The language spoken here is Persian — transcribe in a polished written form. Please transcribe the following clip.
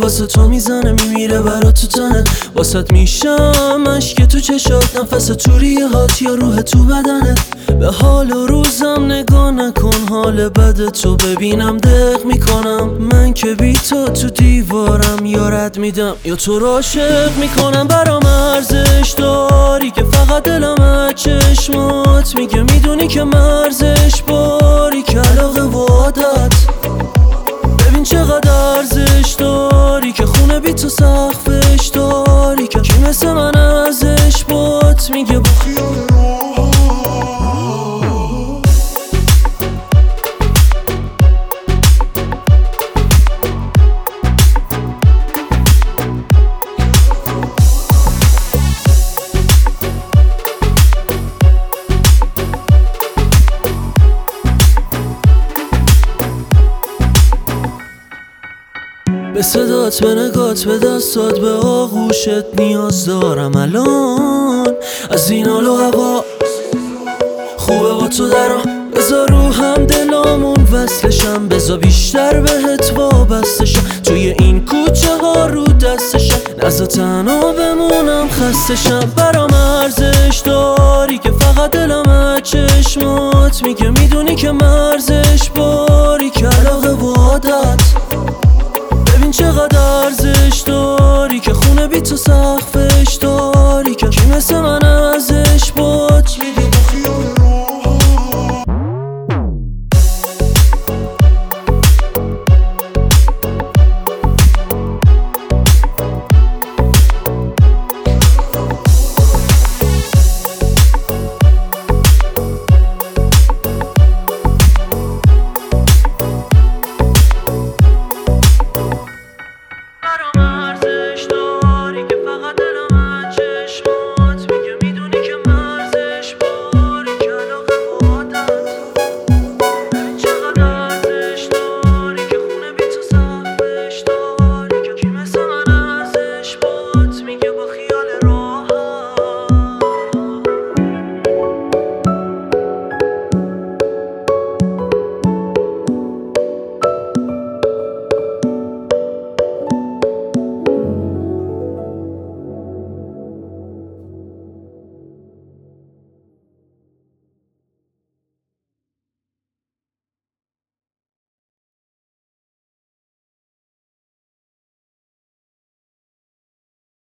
واسه تو میزنه، میمیره برا تو تنه، واسط میشم اشک تو چشات، نفس تو ریه هات یا روح تو بدنه. به حال و روزم نگاه نکن، حال بد تو ببینم دق میکنم. من که بی تو دیوارم، یا رد میدم یا تو رو عاشق میکنم. برام ارزش داری که فقط دلم از چشمات میگه، میدونی که مرزش باری که علاقه و عادت. ببین چقدر ارزش داری که خونه بی تو سقفش داری، که کی مثل من ازش بات میگه با خیال. به صدات، به نگات، به دستات، به آغوشت نیاز دارم الان. از این حال و هوا خوبه با تو درام، بذار رو هم دلامون وصلشم، بذار بیشتر بهت وابستشم. توی این کوچه ها رو دستشم، نذار تنها بمونم خستشم. برام ارزش داری که فقط دلم از چشمات میگه، میدونی که مرزش باری که علاقه و عادت. ببین چقدر ارزش داری که خونه بی تو سقفش داری، که کی مثل من